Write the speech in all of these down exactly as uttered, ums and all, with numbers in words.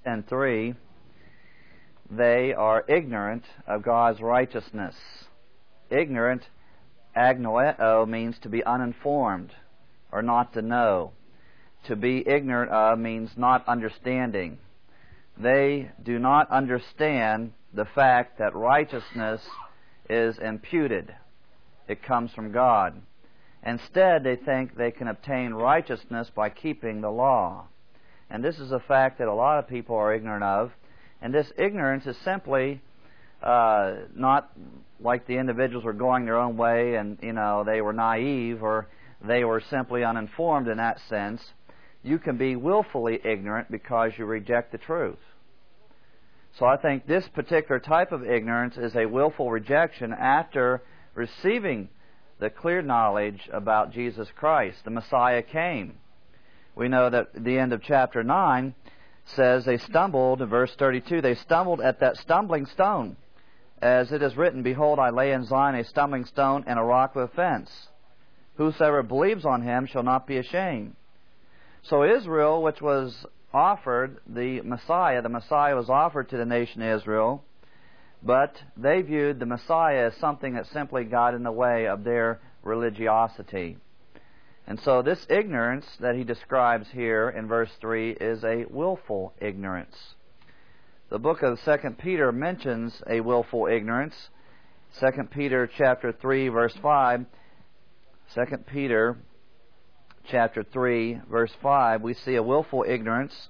ten three, they are ignorant of God's righteousness. Ignorant, agnoeo, means to be uninformed or not to know. To be ignorant of means not understanding. They do not understand the fact that righteousness is imputed. It comes from God. Instead, they think they can obtain righteousness by keeping the law. And this is a fact that a lot of people are ignorant of. And this ignorance is simply uh, not like the individuals were going their own way and, you know, they were naive or they were simply uninformed in that sense. You can be willfully ignorant because you reject the truth. So I think this particular type of ignorance is a willful rejection after receiving the clear knowledge about Jesus Christ. The Messiah came. We know that the end of chapter nine says they stumbled, in verse thirty-two, they stumbled at that stumbling stone. As it is written, Behold, I lay in Zion a stumbling stone and a rock of offense. Whosoever believes on him shall not be ashamed. So Israel, which was offered the Messiah, the Messiah was offered to the nation of Israel, but they viewed the Messiah as something that simply got in the way of their religiosity. And so this ignorance that he describes here in verse three is a willful ignorance. The book of Second Peter mentions a willful ignorance. Second Peter chapter three, verse five. Second Peter chapter three, verse five, we see a willful ignorance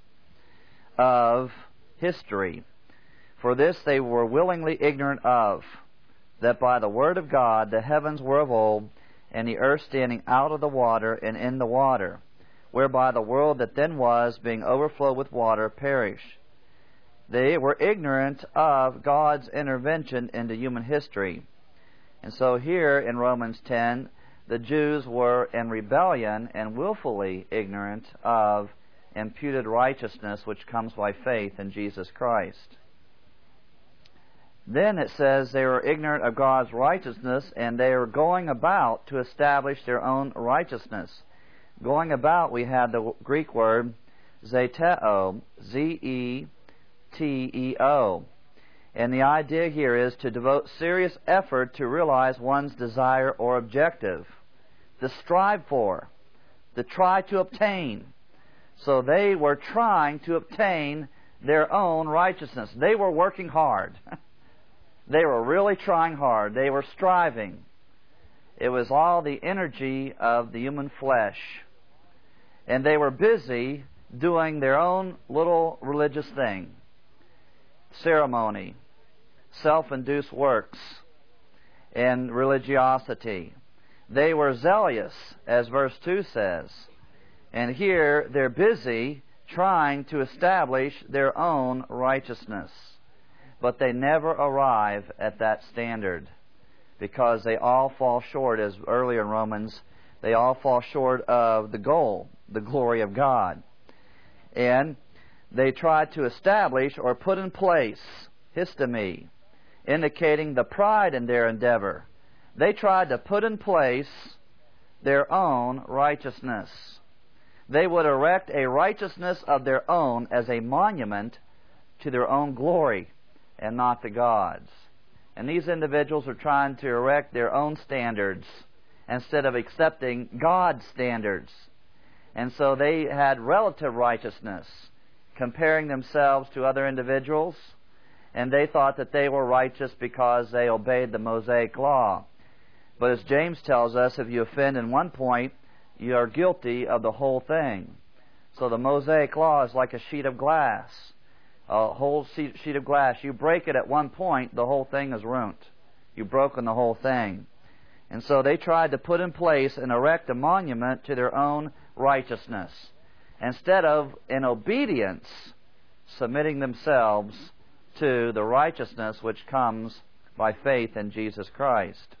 of history. For this they were willingly ignorant of, that by the word of God the heavens were of old, and the earth standing out of the water and in the water, whereby the world that then was, being overflowed with water, perished. They were ignorant of God's intervention into human history. And so here in Romans ten, the Jews were in rebellion and willfully ignorant of imputed righteousness which comes by faith in Jesus Christ. Then it says they were ignorant of God's righteousness, and they are going about to establish their own righteousness. Going about, we have the Greek word zeteo, Z E T E O. And the idea here is to devote serious effort to realize one's desire or objective, to strive for, to try to obtain. So they were trying to obtain their own righteousness. They were working hard. They were really trying hard. They were striving. It was all the energy of the human flesh. And they were busy doing their own little religious thing. Ceremony, self-induced works, and religiosity. They were zealous, as verse two says. And here they're busy trying to establish their own righteousness. But they never arrive at that standard, because they all fall short, as earlier in Romans, they all fall short of the goal, the glory of God. And they try to establish or put in place histemi, indicating the pride in their endeavor. They tried to put in place their own righteousness. They would erect a righteousness of their own as a monument to their own glory and not to God's. And these individuals are trying to erect their own standards instead of accepting God's standards. And so they had relative righteousness, comparing themselves to other individuals, and they thought that they were righteous because they obeyed the Mosaic law. But as James tells us, if you offend in one point, you are guilty of the whole thing. So the Mosaic law is like a sheet of glass. A whole sheet of glass. You break it at one point, the whole thing is ruined. You've broken the whole thing. And so they tried to put in place and erect a monument to their own righteousness, instead of, in obedience, submitting themselves to the righteousness which comes by faith in Jesus Christ.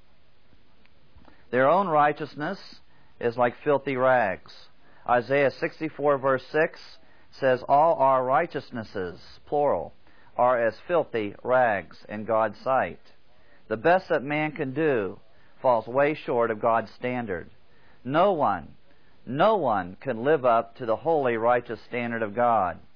Their own righteousness is like filthy rags. Isaiah sixty-four, verse six says, all our righteousnesses, plural, are as filthy rags in God's sight. The best that man can do falls way short of God's standard. No one, no one can live up to the holy, righteous standard of God.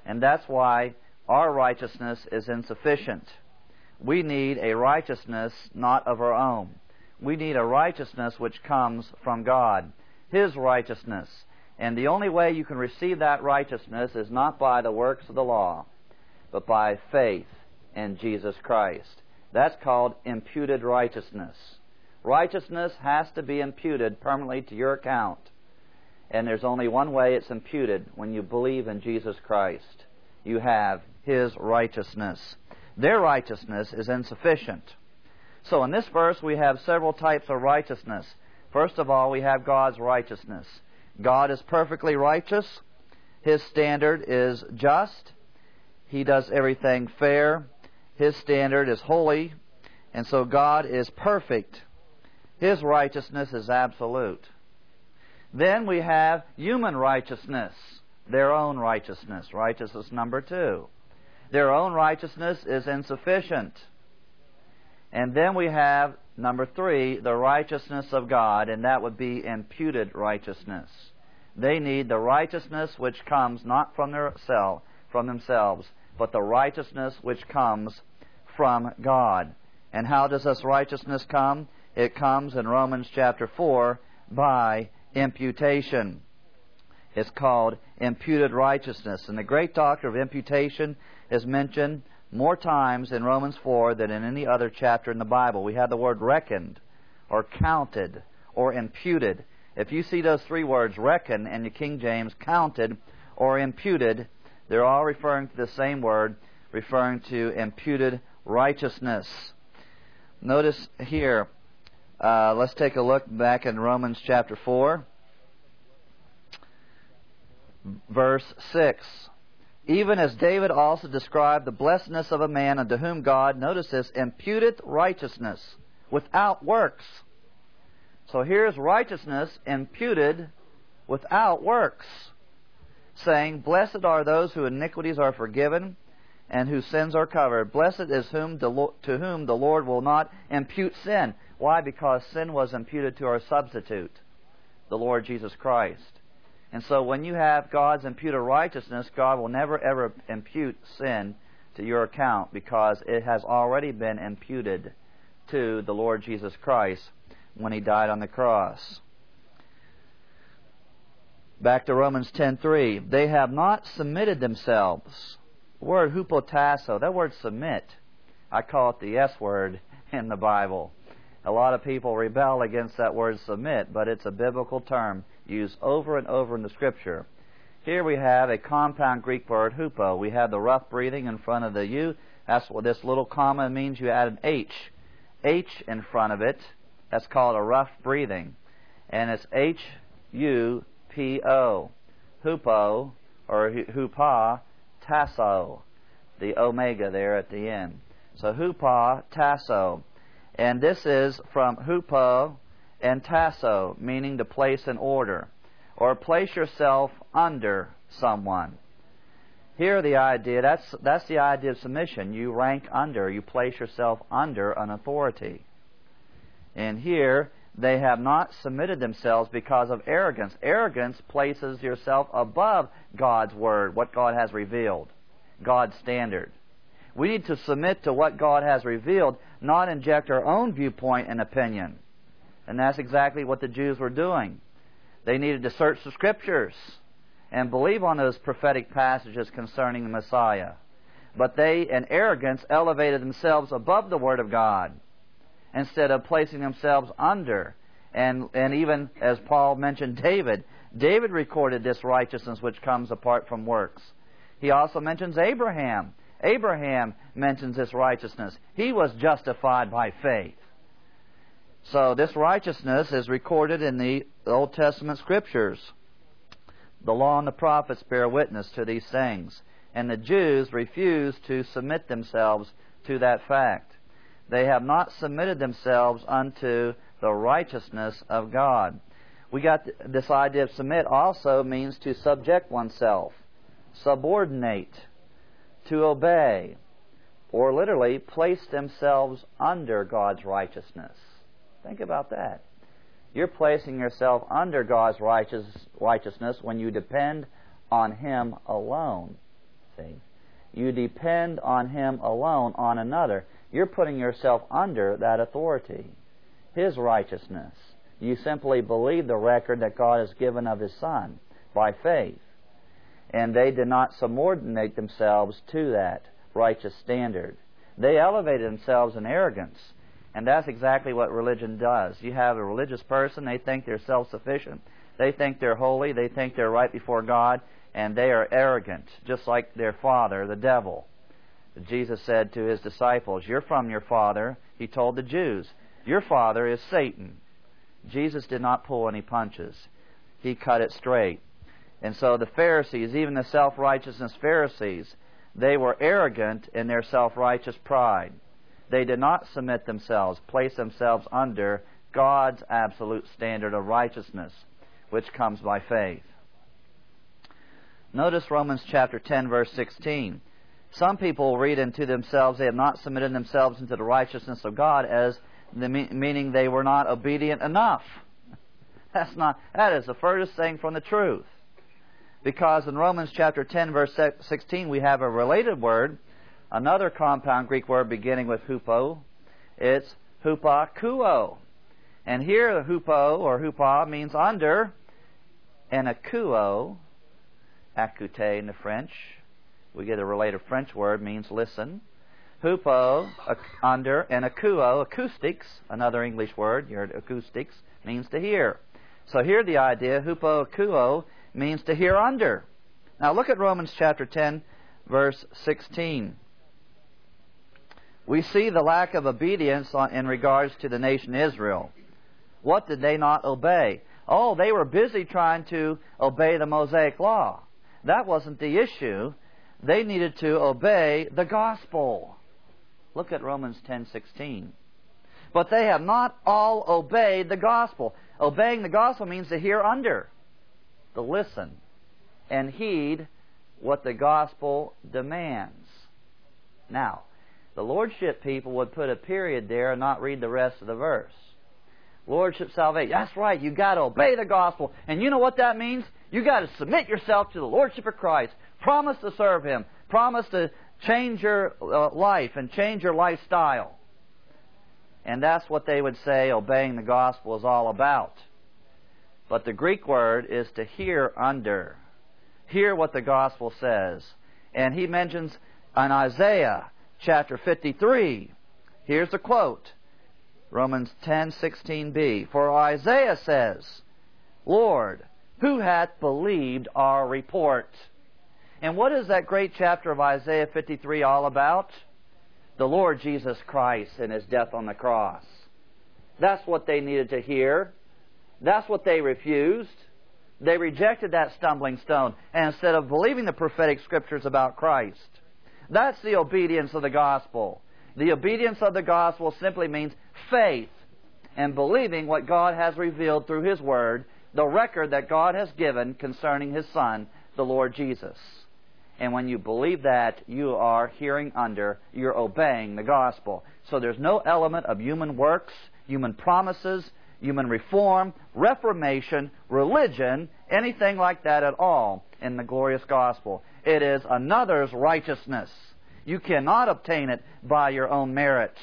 And that's why our righteousness is insufficient. We need a righteousness not of our own. We need a righteousness which comes from God, His righteousness. And the only way you can receive that righteousness is not by the works of the law, but by faith in Jesus Christ. That's called imputed righteousness. Righteousness has to be imputed permanently to your account. And there's only one way it's imputed: when you believe in Jesus Christ. You have His righteousness. Their righteousness is insufficient. So in this verse we have several types of righteousness. First of all, we have God's righteousness. God is perfectly righteous. His standard is just. He does everything fair. His standard is holy. And so God is perfect. His righteousness is absolute. Then we have human righteousness, their own righteousness, righteousness number two. Their own righteousness is insufficient. And then we have, number three, the righteousness of God, and that would be imputed righteousness. They need the righteousness which comes not from their self, from themselves, but the righteousness which comes from God. And how does this righteousness come? It comes in Romans chapter four by imputation. It's called imputed righteousness. And the great doctrine of imputation is mentioned more times in Romans four than in any other chapter in the Bible. We have the word reckoned, or counted, or imputed. If you see those three words, reckon, in the King James, counted, or imputed, they're all referring to the same word, referring to imputed righteousness. Notice here, uh, let's take a look back in Romans chapter four, verse six. Even as David also described the blessedness of a man unto whom God, notice this, imputed righteousness without works. So here's righteousness imputed without works, saying, Blessed are those whose iniquities are forgiven and whose sins are covered. Blessed is whom the Lo- to whom the Lord will not impute sin. Why? Because sin was imputed to our substitute, the Lord Jesus Christ. And so when you have God's imputed righteousness, God will never ever impute sin to your account, because it has already been imputed to the Lord Jesus Christ when He died on the cross. Back to Romans ten three. They have not submitted themselves. The word hupotasso, that word submit, I call it the S word in the Bible. A lot of people rebel against that word submit, but it's a biblical term used over and over in the Scripture. Here we have a compound Greek word, hupo. We have the rough breathing in front of the U. That's what this little comma means. You add an H. H in front of it. That's called a rough breathing. And it's H U P O. Hupo, or hupa, tasso. The omega there at the end. So hupa, tasso. And this is from hupo and tasso, meaning to place in order, or place yourself under someone. Here the idea, that's, that's the idea of submission. You rank under, you place yourself under an authority. And here, they have not submitted themselves because of arrogance. Arrogance places yourself above God's Word, what God has revealed, God's standard. We need to submit to what God has revealed, not inject our own viewpoint and opinion. And that's exactly what the Jews were doing. They needed to search the Scriptures and believe on those prophetic passages concerning the Messiah. But they, in arrogance, elevated themselves above the Word of God instead of placing themselves under. And, and even, as Paul mentioned David, David recorded this righteousness which comes apart from works. He also mentions Abraham. Abraham mentions this righteousness. He was justified by faith. So this righteousness is recorded in the Old Testament Scriptures. The law and the prophets bear witness to these things. And the Jews refused to submit themselves to that fact. They have not submitted themselves unto the righteousness of God. We got th- this idea of submit also means to subject oneself, subordinate, to obey, or literally place themselves under God's righteousness. Think about that. You're placing yourself under God's righteous, righteousness when you depend on Him alone. See? You depend on Him alone, on another. You're putting yourself under that authority, His righteousness. You simply believe the record that God has given of His Son by faith. And they did not subordinate themselves to that righteous standard. They elevated themselves in arrogance. And that's exactly what religion does. You have a religious person, they think they're self-sufficient. They think they're holy, they think they're right before God, and they are arrogant, just like their father, the devil. Jesus said to His disciples, "You're from your father." He told the Jews, "Your father is Satan." Jesus did not pull any punches. He cut it straight. And so the Pharisees, even the self-righteousness Pharisees, they were arrogant in their self-righteous pride. They did not submit themselves, place themselves under God's absolute standard of righteousness, which comes by faith. Notice Romans chapter ten, verse sixteen. Some people read into themselves, they have not submitted themselves into the righteousness of God, as the me- meaning they were not obedient enough. That's not. That is the furthest thing from the truth. Because in Romans chapter ten, verse sixteen, we have a related word, another compound Greek word beginning with hupo. It's hupakuo. And here the hupo or hupa means under, and akuo, acute in the French. We get a related French word, means listen. Hupo, under, and akuo, acoustics, another English word, you heard acoustics, means to hear. So here the idea, hupo akuo, means to hear under. Now look at Romans chapter ten, verse sixteen. We see the lack of obedience on, in regards to the nation Israel. What did they not obey? Oh, they were busy trying to obey the Mosaic Law. That wasn't the issue. They needed to obey the gospel. Look at Romans ten sixteen. But they have not all obeyed the gospel. Obeying the gospel means to hear under, to listen, and heed what the gospel demands. Now, the Lordship people would put a period there and not read the rest of the verse. Lordship salvation. That's right, you've got to obey the gospel. And you know what that means? You've got to submit yourself to the Lordship of Christ. Promise to serve Him. Promise to change your uh, life and change your lifestyle. And that's what they would say obeying the gospel is all about. But the Greek word is to hear under. Hear what the gospel says. And he mentions in Isaiah chapter fifty-three. Here's the quote. Romans ten sixteen b. For Isaiah says, Lord, who hath believed our report? And what is that great chapter of Isaiah fifty-three all about? The Lord Jesus Christ and His death on the cross. That's what they needed to hear. That's what they refused. They rejected that stumbling stone. And instead of believing the prophetic scriptures about Christ, that's the obedience of the gospel. The obedience of the gospel simply means faith and believing what God has revealed through His Word, the record that God has given concerning His Son, the Lord Jesus. And when you believe that, you are hearing under, you're obeying the gospel. So there's no element of human works, human promises, human reform, reformation, religion, anything like that at all in the glorious gospel. It is another's righteousness. You cannot obtain it by your own merit.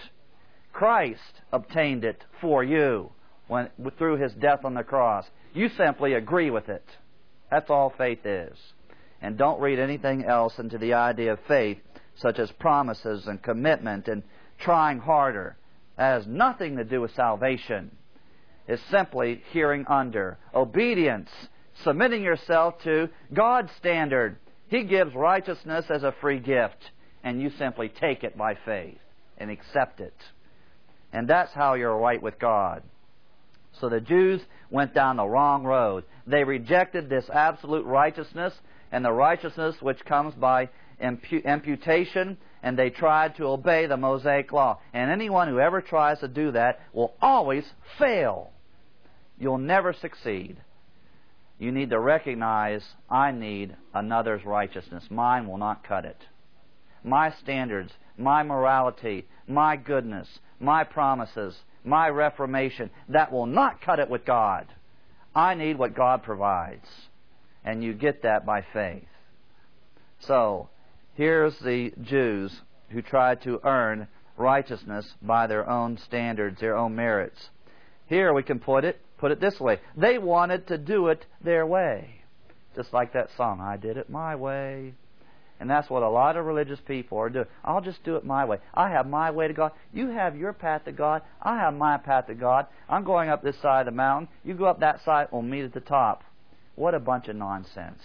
Christ obtained it for you when, through His death on the cross. You simply agree with it. That's all faith is. And don't read anything else into the idea of faith, such as promises and commitment and trying harder. That has nothing to do with salvation. It's simply hearing under. Obedience, submitting yourself to God's standard. He gives righteousness as a free gift, and you simply take it by faith and accept it. And that's how you're right with God. So the Jews went down the wrong road. They rejected this absolute righteousness and the righteousness which comes by impu- imputation, and they tried to obey the Mosaic Law. And anyone who ever tries to do that will always fail. You'll never succeed. You need to recognize, I need another's righteousness. Mine will not cut it. My standards, my morality, my goodness, my promises, my reformation, that will not cut it with God. I need what God provides. And you get that by faith. So, Here's the Jews who tried to earn righteousness by their own standards, their own merits. Here we can put it, put it this way. They wanted to do it their way. Just like that song, I did it my way. And that's what a lot of religious people are doing. I'll just do it my way. I have my way to God. You have your path to God. I have my path to God. I'm going up this side of the mountain. You go up that side. We'll meet at the top. What a bunch of nonsense.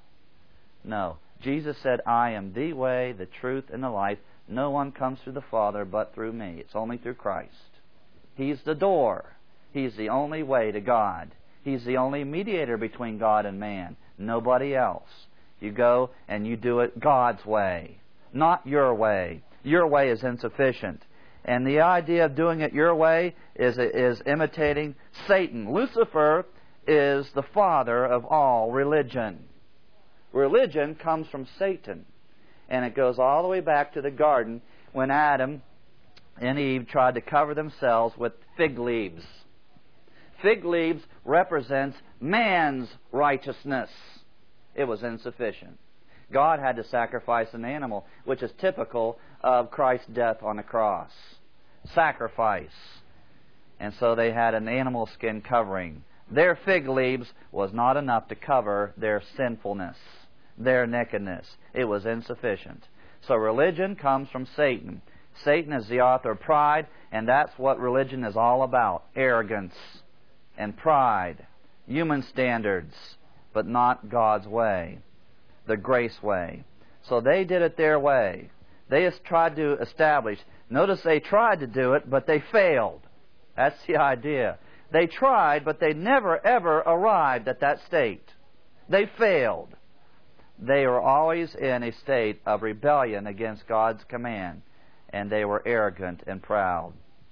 No. Jesus said, I am the way, the truth, and the life. No one comes to the Father but through me. It's only through Christ. He's the door. He's the only way to God. He's the only mediator between God and man. Nobody else. You go and you do it God's way, not your way. Your way is insufficient. And the idea of doing it your way is, is imitating Satan. Lucifer is the father of all religion. Religion comes from Satan. And it goes all the way back to the garden when Adam and Eve tried to cover themselves with fig leaves. Fig leaves represents man's righteousness. It was insufficient. God had to sacrifice an animal, which is typical of Christ's death on the cross. Sacrifice. And so they had an animal skin covering. Their fig leaves was not enough to cover their sinfulness, their nakedness. It was insufficient. So religion comes from Satan. Satan is the author of pride, and that's what religion is all about. Arrogance and pride. Human standards, but not God's way, the grace way. So they did it their way. They just tried to establish. Notice they tried to do it, but they failed. That's the idea. They tried, but they never, ever arrived at that state. They failed. They were always in a state of rebellion against God's command, and they were arrogant and proud.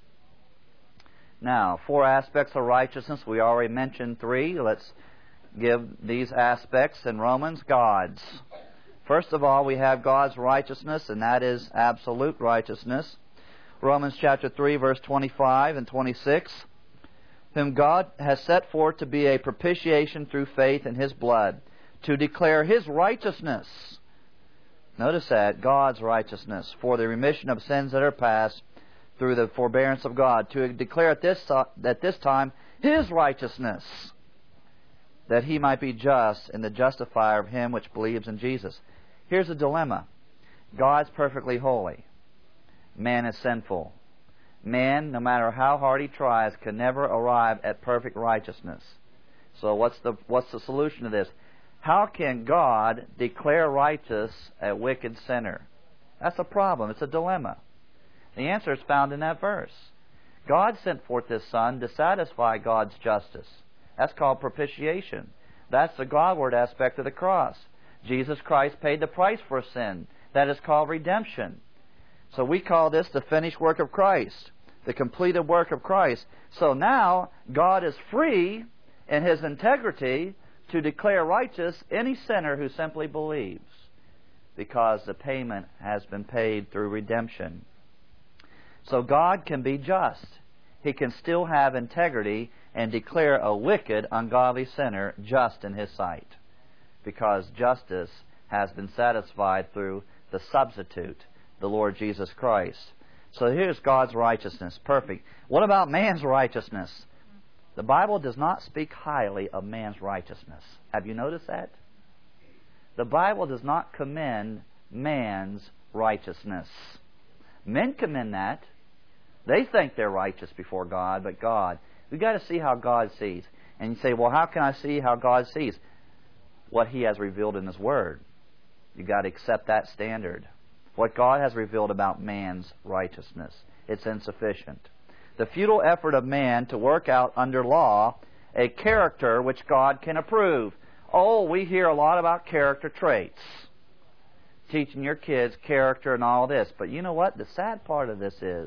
Now, four aspects of righteousness. We already mentioned three. Let's give these aspects in Romans. God's. First of all, we have God's righteousness, and that is absolute righteousness. Romans chapter three, verse twenty-five and twenty-six. Whom God has set forth to be a propitiation through faith in His blood, to declare His righteousness. Notice that, God's righteousness, for the remission of sins that are past through the forbearance of God, to declare at this, at this time His righteousness, that He might be just and the justifier of him which believes in Jesus. Here's a dilemma. God's perfectly holy. Man is sinful. Man, no matter how hard he tries, can never arrive at perfect righteousness. So what's the what's the solution to this? How can God declare righteous a wicked sinner? That's a problem. It's a dilemma. The answer is found in that verse. God sent forth His Son to satisfy God's justice. That's called propitiation. That's the Godward aspect of the cross. Jesus Christ paid the price for sin. That is called redemption. So we call this the finished work of Christ, the completed work of Christ. So now God is free in His integrity to declare righteous any sinner who simply believes, because the payment has been paid through redemption. So God can be just. He can still have integrity and declare a wicked, ungodly sinner just in His sight, because justice has been satisfied through the substitute, the Lord Jesus Christ. So here's God's righteousness, perfect. What about man's righteousness? The Bible does not speak highly of man's righteousness. Have you noticed that? The Bible does not commend man's righteousness. Men commend that. They think they're righteous before God, but God, we've got to see how God sees. And you say, well, how can I see how God sees? What He has revealed in His Word. You've got to accept that standard. What God has revealed about man's righteousness, it's insufficient. The futile effort of man to work out under law a character which God can approve. Oh, we hear a lot about character traits. Teaching your kids character and all this. But you know what? The sad part of this is,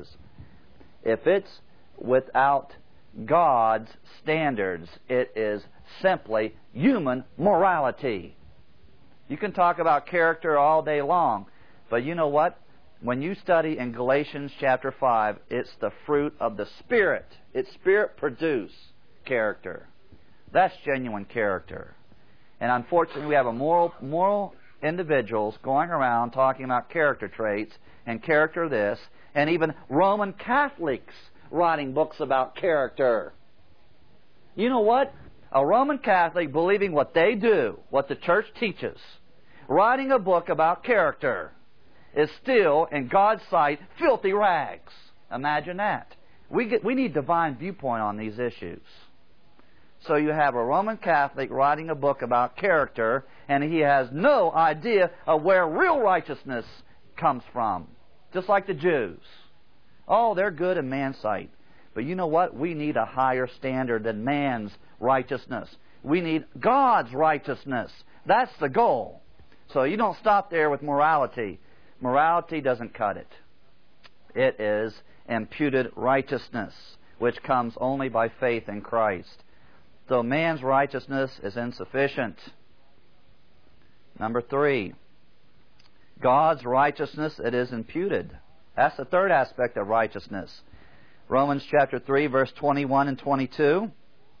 if it's without God's standards, it is simply human morality. You can talk about character all day long, but you know what? When you study in Galatians chapter five, it's the fruit of the Spirit. It's Spirit-produced character. That's genuine character. And unfortunately, we have a moral, moral individuals going around talking about character traits and character this, and even Roman Catholics writing books about character. You know what? A Roman Catholic believing what they do, what the church teaches, writing a book about character, is still, in God's sight, filthy rags. Imagine that. We get, we need divine viewpoint on these issues. So you have a Roman Catholic writing a book about character, and he has no idea of where real righteousness comes from. Just like the Jews. Oh, they're good in man's sight. But you know what? We need a higher standard than man's righteousness. We need God's righteousness. That's the goal. So you don't stop there with morality. Morality doesn't cut it. It is imputed righteousness, which comes only by faith in Christ. So man's righteousness is insufficient. Number three, God's righteousness, it is imputed. That's the third aspect of righteousness. Romans chapter three, verse twenty-one and twenty-two.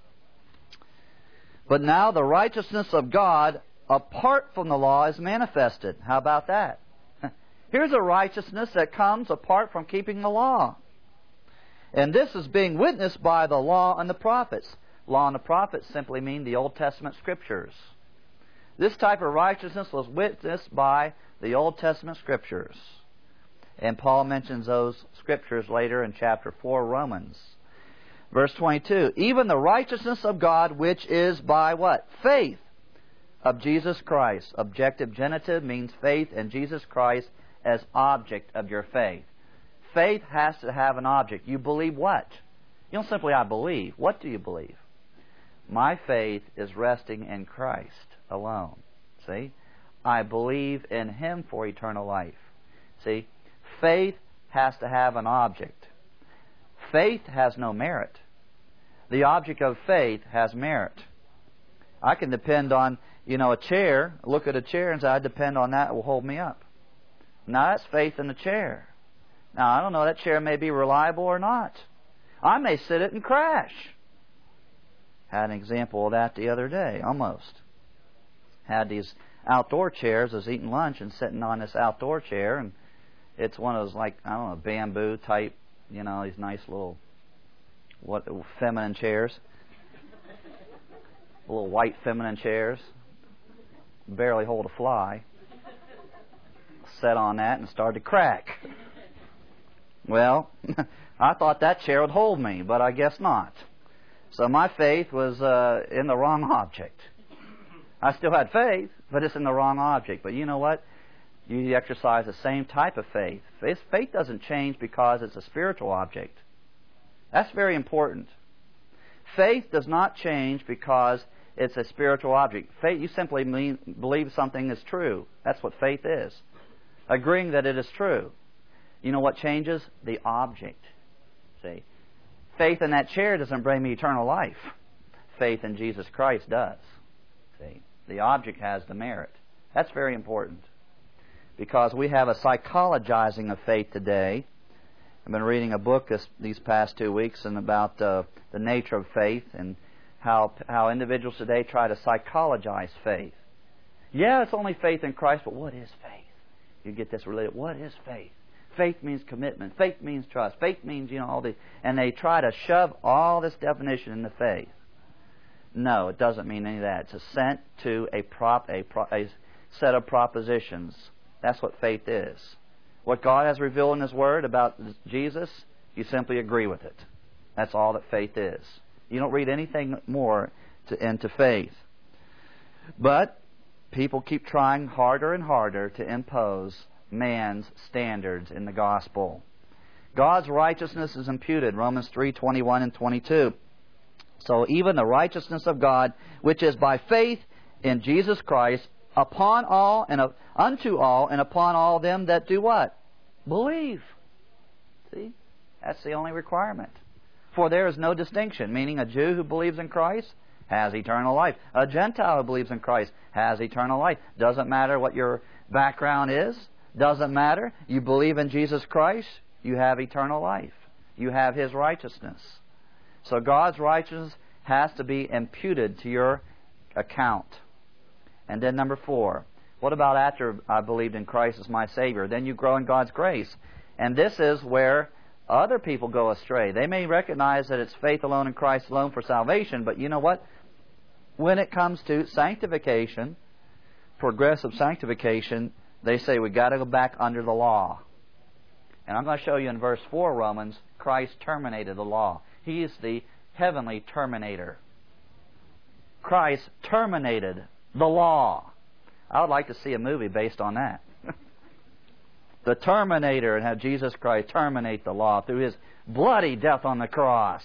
But now the righteousness of God apart from the law is manifested. How about that? Here's a righteousness that comes apart from keeping the law. And this is being witnessed by the law and the prophets. Law and the prophets simply mean the Old Testament Scriptures. This type of righteousness was witnessed by the Old Testament Scriptures. And Paul mentions those Scriptures later in chapter four, Romans. Verse twenty-two, even the righteousness of God which is by what? Faith of Jesus Christ. Objective genitive means faith in Jesus Christ as object of your faith. Faith has to have an object. You believe what? You don't simply, I believe. What do you believe? My faith is resting in Christ alone. See? I believe in Him for eternal life. See? Faith has to have an object. Faith has no merit. The object of faith has merit. I can depend on, you know, a chair, look at a chair and say, I depend on that, it will hold me up. Now that's faith in the chair. Now I don't know, that chair may be reliable or not. I may sit it and crash. Had an example of that the other day, almost. Had these outdoor chairs. I was eating lunch and sitting on this outdoor chair, and it's one of those, like, I don't know, bamboo type, you know, these nice little, what, feminine chairs. Little white feminine chairs. Barely hold a fly. Sat on that and started to crack. Well, I thought that chair would hold me, but I guess not. So my faith was uh, in the wrong object. I still had faith, but it's in the wrong object. But you know what? You exercise the same type of faith. Faith, faith doesn't change because it's a spiritual object. That's very important. Faith does not change because it's a spiritual object. Faith, you simply mean, believe something is true. That's what faith is. Agreeing that it is true. You know what changes? The object. See? Faith in that chair doesn't bring me eternal life. Faith in Jesus Christ does. See? The object has the merit. That's very important. Because we have a psychologizing of faith today. I've been reading a book this, these past two weeks and about uh, the nature of faith and how how individuals today try to psychologize faith. Yeah, it's only faith in Christ, but what is faith? You get this related. What is faith? Faith means commitment. Faith means trust. Faith means, you know, all the, and they try to shove all this definition into faith. No, it doesn't mean any of that. It's assent to a prop a, pro, a set of propositions. That's what faith is. What God has revealed in His Word about Jesus, you simply agree with it. That's all that faith is. You don't read anything more to, into faith. But people keep trying harder and harder to impose man's standards in the gospel. God's righteousness is imputed, Romans three, twenty-one and twenty-two. So even the righteousness of God, which is by faith in Jesus Christ, upon all and uh, unto all and upon all them that do what? Believe. See? That's the only requirement. For there is no distinction, meaning a Jew who believes in Christ has eternal life. A Gentile who believes in Christ has eternal life. Doesn't matter what your background is. Doesn't matter. You believe in Jesus Christ, you have eternal life. You have His righteousness. So God's righteousness has to be imputed to your account. And then number four, What about after I believed in Christ as my Savior? Then you grow in God's grace. And this is where other people go astray. They may recognize that it's faith alone in Christ alone for salvation, but you know what? When it comes to sanctification, progressive sanctification, they say we've got to go back under the law. And I'm going to show you in verse four, Romans, Christ terminated the law. He is the heavenly terminator. Christ terminated the law. I would like to see a movie based on that. The Terminator, and how Jesus Christ terminate the law through His bloody death on the cross.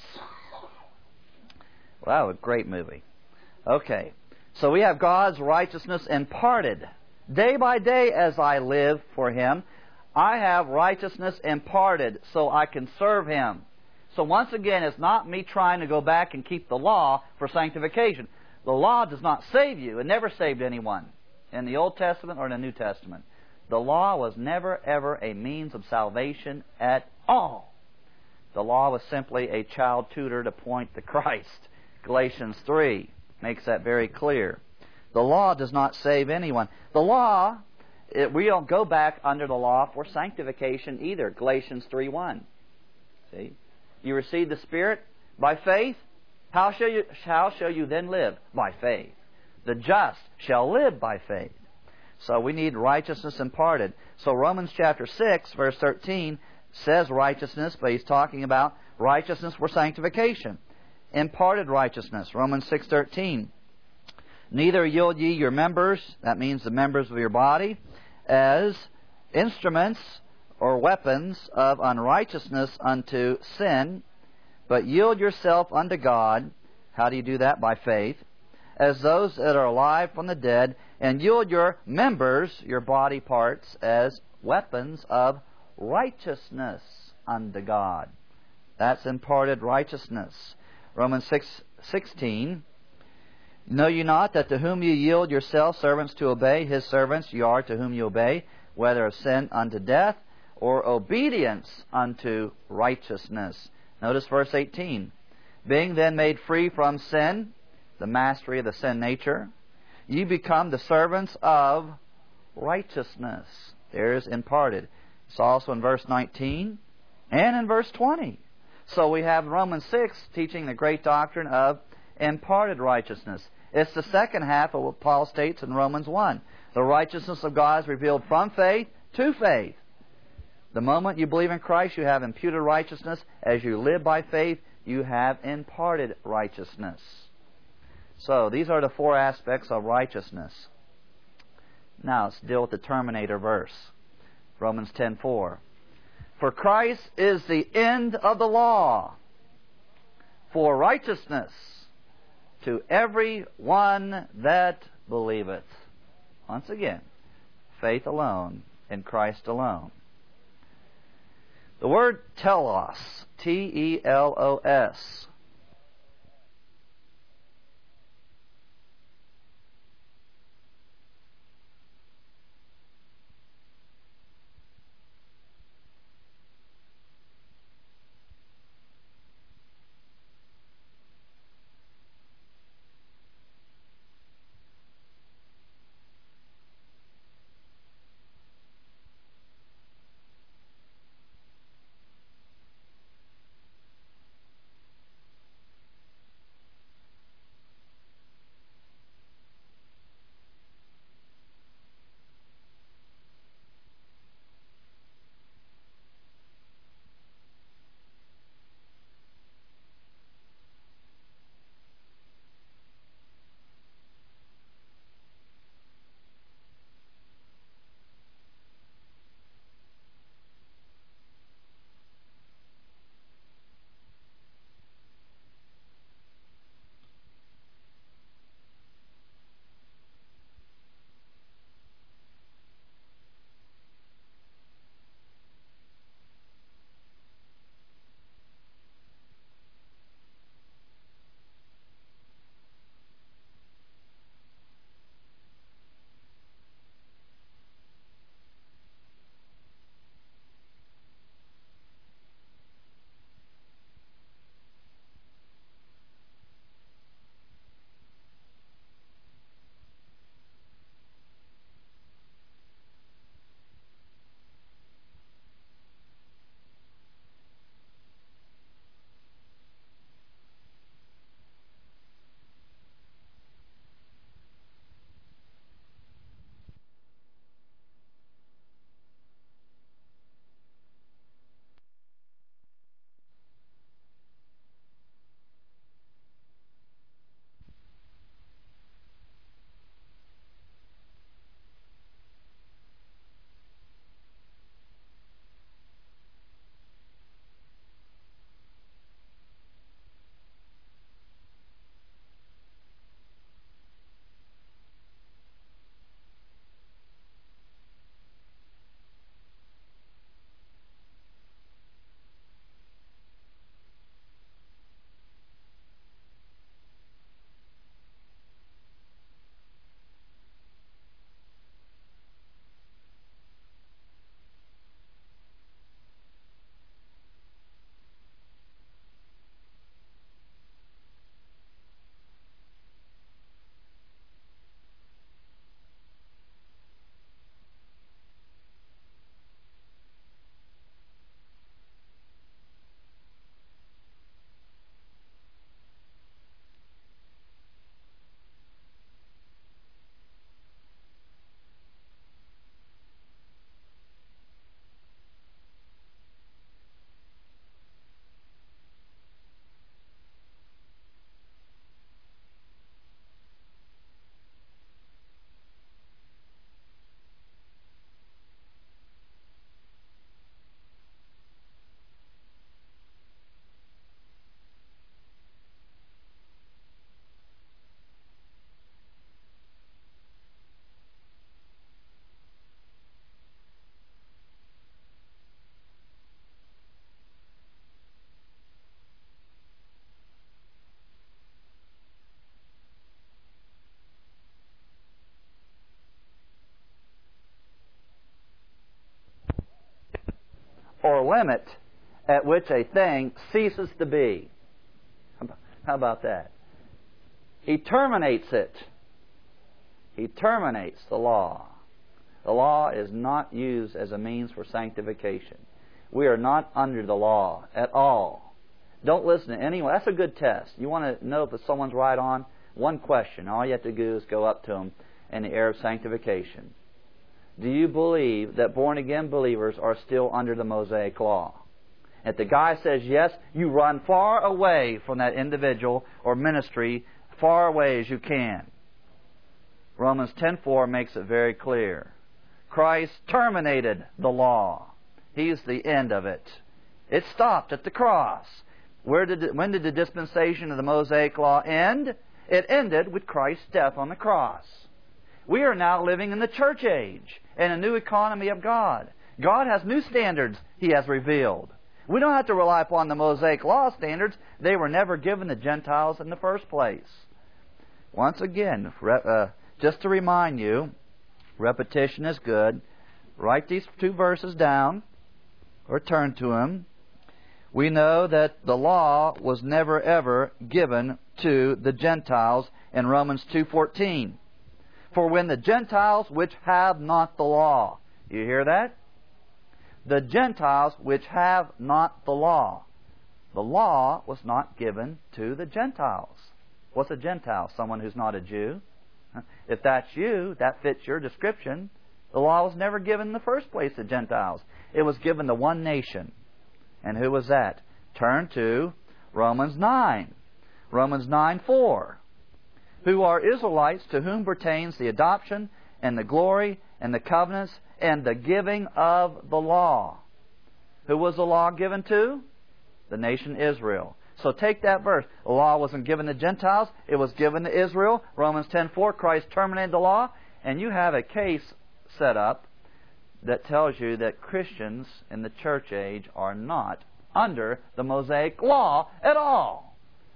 Well, that was a great movie. Okay, so we have God's righteousness imparted. Day by day as I live for Him, I have righteousness imparted so I can serve Him. So once again, it's not me trying to go back and keep the law for sanctification. The law does not save you. It never saved anyone in the Old Testament or in the New Testament. The law was never, ever a means of salvation at all. The law was simply a child tutor to point to Christ. Galatians three makes that very clear. The law does not save anyone. The law, it, we don't go back under the law for sanctification either. Galatians three one. See? You receive the Spirit by faith. How shall you, how shall you then live? By faith. The just shall live by faith. So we need righteousness imparted. So Romans chapter six, verse thirteen says righteousness, but he's talking about righteousness for sanctification. Imparted righteousness. Romans six thirteen. Neither yield ye your members, that means the members of your body, as instruments or weapons of unrighteousness unto sin, but yield yourself unto God. How do you do that? By faith. As those that are alive from the dead, and yield your members, your body parts, as weapons of righteousness unto God. That's imparted righteousness. Romans six sixteen. Know ye not that to whom ye yield yourselves servants to obey, His servants ye are to whom ye obey, whether of sin unto death, or obedience unto righteousness. Notice verse eighteen. Being then made free from sin, the mastery of the sin nature, ye become the servants of righteousness. There's imparted. It's also in verse nineteen and in verse twenty. So we have Romans six teaching the great doctrine of imparted righteousness. It's the second half of what Paul states in Romans one. The righteousness of God is revealed from faith to faith. The moment you believe in Christ, you have imputed righteousness. As you live by faith, you have imparted righteousness. So these are the four aspects of righteousness. Now let's deal with the terminator verse. Romans ten four. For Christ is the end of the law for righteousness to every one that believeth. Once again, faith alone in Christ alone. The word telos, T E L O S, lower limit at which a thing ceases to be. How about that? He terminates it. He terminates the law. The law is not used as a means for sanctification. We are not under the law at all. Don't listen to anyone. That's a good test. You want to know if someone's right on? One question. All you have to do is go up to them in the air of sanctification. Do you believe that born-again believers are still under the Mosaic law? If the guy says yes, you run far away from that individual or ministry, far away as you can. Romans ten four makes it very clear. Christ terminated the law. He's the end of it. It stopped at the cross. Where did it, when did the dispensation of the Mosaic law end? It ended with Christ's death on the cross. We are now living in the church age, in a new economy of God. God has new standards He has revealed. We don't have to rely upon the Mosaic law standards. They were never given to Gentiles in the first place. Once again, uh, just to remind you, repetition is good. Write these two verses down or turn to them. We know that the law was never ever given to the Gentiles in Romans two fourteen. For when the Gentiles which have not the law, you hear that? The Gentiles which have not the law. The law was not given to the Gentiles. What's a Gentile? Someone who's not a Jew. If that's you, that fits your description. The law was never given in the first place to Gentiles. It was given to one nation. And who was that? Turn to Romans nine. Romans nine four. Who are Israelites, to whom pertains the adoption and the glory and the covenants and the giving of the law. Who was the law given to? The nation Israel. So take that verse. The law wasn't given to Gentiles. It was given to Israel. Romans ten four, Christ terminated the law. And you have a case set up that tells you that Christians in the church age are not under the Mosaic law at all.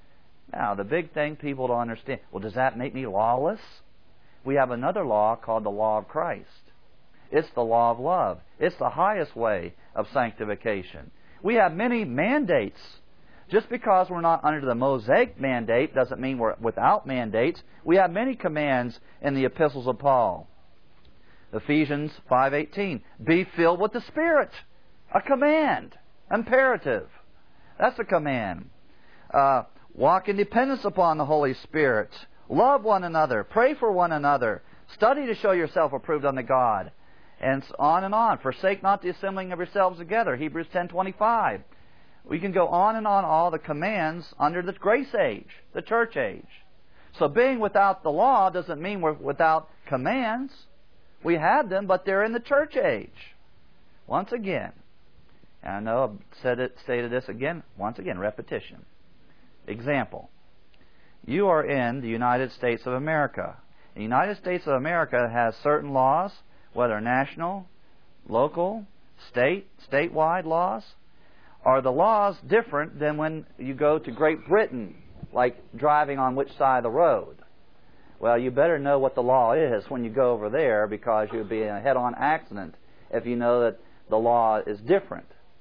Now, the big thing people don't understand, well, does that make me lawless? We have another law called the law of Christ. It's the law of love. It's the highest way of sanctification. We have many mandates. Just because we're not under the Mosaic mandate doesn't mean we're without mandates. We have many commands in the epistles of Paul. Ephesians five eighteen, be filled with the Spirit. A command. Imperative. That's a command. Uh, walk in dependence upon the Holy Spirit. Love one another. Pray for one another. Study to show yourself approved unto God. And on and on. Forsake not the assembling of yourselves together. Hebrews ten twenty-five. We can go on and on all the commands under the grace age, the church age. So being without the law doesn't mean we're without commands. We had them, but they're in the church age. Once again, and I know I've said it, stated this again, once again, repetition. Example. You are in the United States of America. The United States of America has certain laws, whether national, local, state, statewide laws. Are the laws different than when you go to Great Britain, like driving on which side of the road? Well, you better know what the law is when you go over there, because you'll be in a head-on accident if you know that the law is different.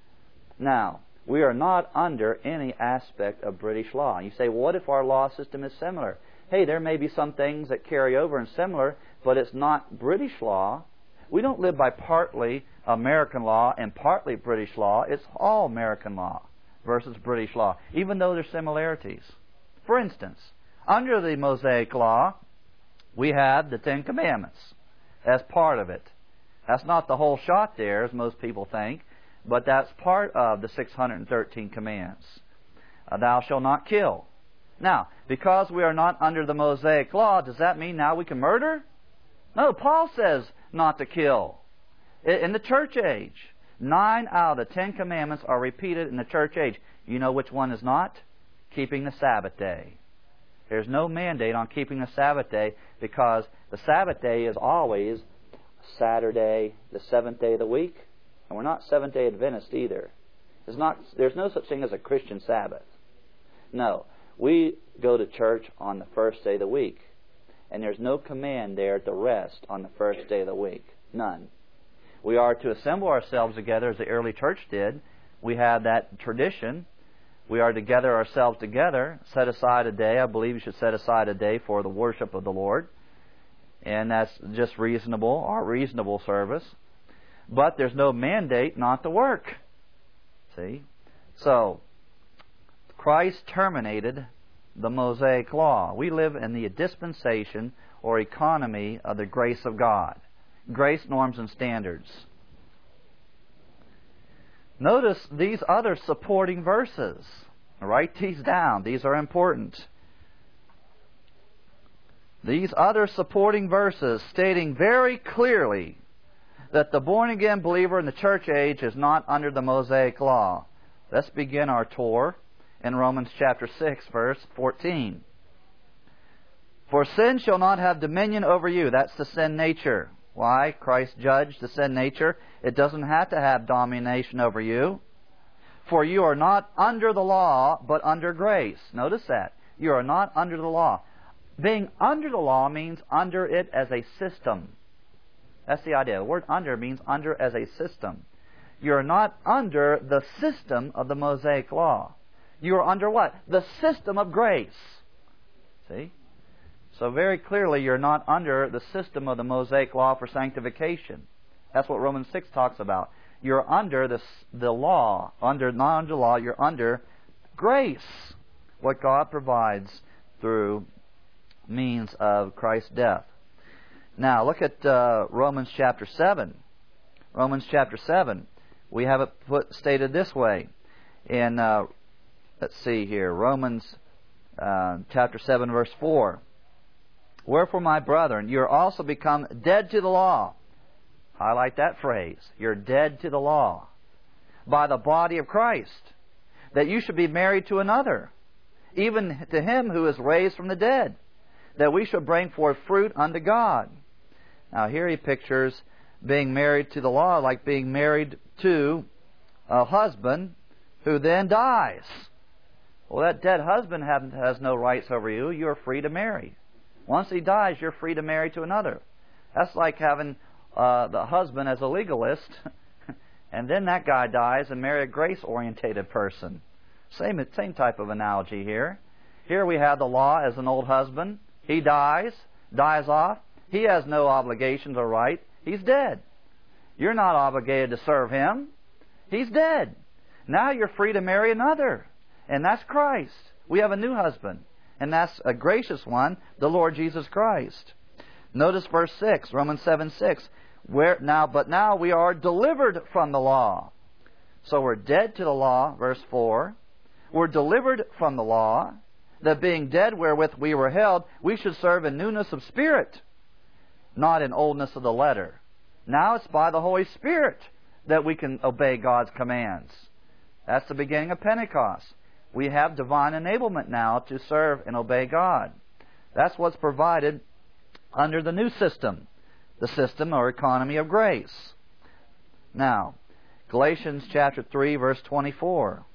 Now, we are not under any aspect of British law. You say, well, what if our law system is similar? Hey, there may be some things that carry over and similar, but it's not British law. We don't live by partly American law and partly British law. It's all American law versus British law, even though there's similarities. For instance, under the Mosaic law, we have the Ten Commandments as part of it. That's not the whole shot there, as most people think, but that's part of the six hundred thirteen commands. Uh, thou shalt not kill. Now, because we are not under the Mosaic law, does that mean now we can murder? No, Paul says not to kill. In the church age, nine out of the Ten Commandments are repeated in the church age. You know which one is not? Keeping the Sabbath day. There's no mandate on keeping the Sabbath day, because the Sabbath day is always Saturday, the seventh day of the week. And we're not Seventh-day Adventist either. There's, not, there's no such thing as a Christian Sabbath. No. We go to church on the first day of the week. And there's no command there to rest on the first day of the week. None. We are to assemble ourselves together as the early church did. We have that tradition. We are to gather ourselves together, set aside a day. I believe you should set aside a day for the worship of the Lord. And that's just reasonable, our reasonable service. But there's no mandate not to work. See? So, Christ terminated the Mosaic law. We live in the dispensation or economy of the grace of God. Grace, norms, and standards. Notice these other supporting verses. Write these down. These are important. These other supporting verses stating very clearly that the born-again believer in the church age is not under the Mosaic law. Let's begin our tour in Romans chapter six, verse fourteen. For sin shall not have dominion over you. That's the sin nature. Why? Christ judged the sin nature. It doesn't have to have domination over you. For you are not under the law, but under grace. Notice that. You are not under the law. Being under the law means under it as a system. That's the idea. The word under means under as a system. You are not under the system of the Mosaic law. You are under what? The system of grace. See? So very clearly you're not under the system of the Mosaic law for sanctification. That's what Romans six talks about. You're under the, the law. Under, not under law, you're under grace. What God provides through means of Christ's death. Now look at uh, Romans chapter seven. Romans chapter seven. We have it put, stated this way. In, uh, let's see here, Romans uh, chapter seven, verse four. Wherefore, my brethren, you are also become dead to the law. Highlight that phrase. You're dead to the law. By the body of Christ. That you should be married to another. Even to him who is raised from the dead. That we should bring forth fruit unto God. Now here he pictures being married to the law like being married to a husband who then dies. Well, that dead husband has no rights over you. You're free to marry. Once he dies, you're free to marry to another. That's like having uh, the husband as a legalist, and then that guy dies and marry a grace-orientated person. Same, same type of analogy here. Here we have the law as an old husband. He dies, dies off. He has no obligations or right. He's dead. You're not obligated to serve him. He's dead. Now you're free to marry another, and that's Christ. We have a new husband. And that's a gracious one, the Lord Jesus Christ. Notice verse six, Romans seven six. Where now, but now we are delivered from the law. So we're dead to the law, verse four. We're delivered from the law, that being dead wherewith we were held, we should serve in newness of spirit, not in oldness of the letter. Now it's by the Holy Spirit that we can obey God's commands. That's the beginning of Pentecost. We have divine enablement now to serve and obey God. That's what's provided under the new system, the system or economy of grace. Now, Galatians chapter three, verse twenty-four.